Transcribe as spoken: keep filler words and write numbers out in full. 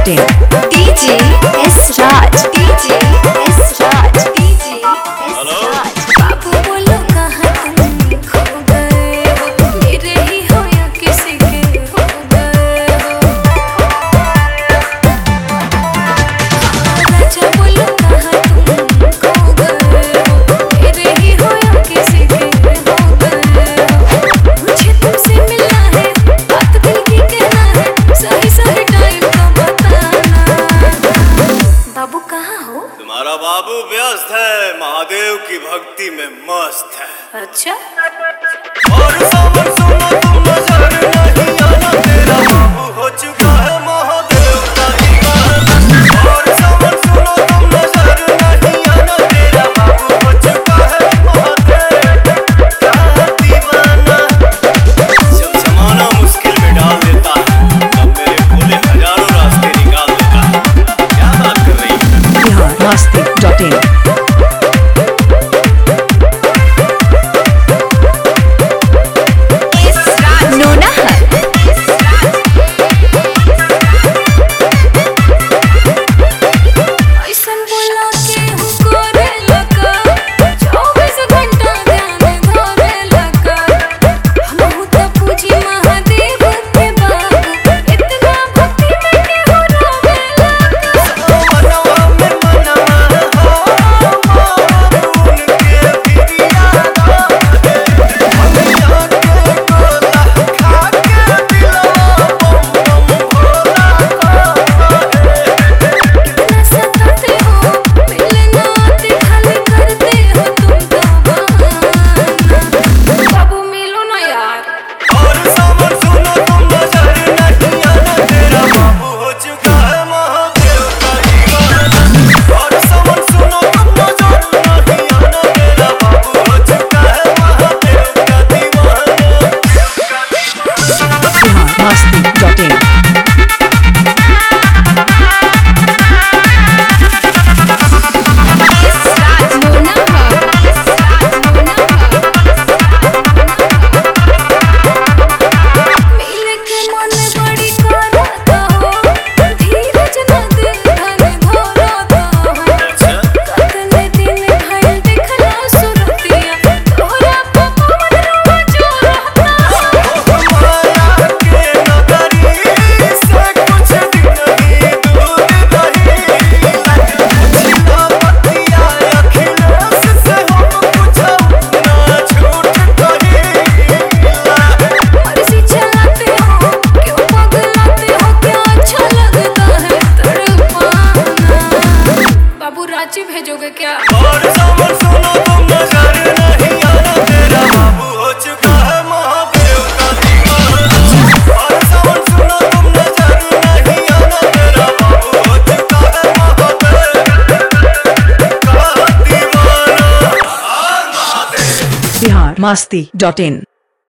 Dot in. DJ S Raj, DJ S Raj, DJ S Raj. बाबू बोलो कहाँ तुम खो गए हो, मेरे ही हो या किसी के हो गए हो। राजा बोलो कहाँ तुम खो गए हो, मेरे ही हो या किसी के हो गए हो। मुझे तुमसे मिलना है, बात दिल की कहना है, सही सही टाइम तो बताना। बाबू कहाँ हो? तुम्हारा बाबू व्यस्त है, महादेव की भक्ति में मस्त है। अच्छा, और सावन सुनो तुम नजर नहीं आना, तेरा बाबू हो चुका है महादेव का दीवाना। और सावन सुनो तुम नजर नहीं आना, तेरा बाबू हो चुका है महादेव का दीवाना। जब जमाना मुश्किल में डाल देता है, तब मेरे भोले हजारों रास्ते निकाल देता है। क्या बात कर रही है? Bihar Masti dot in. Masti dot in. Ranchi भेजोगे क्या? और सावन सुनो तुम नजर नहीं आना, तेरा बाबू हो चुका है महादेव का दीवाना। और सावन सुनो तुम नजर नहीं आना, तेरा बाबू हो चुका है महादेव का दीवाना। बिहार मस्ती डॉट इन।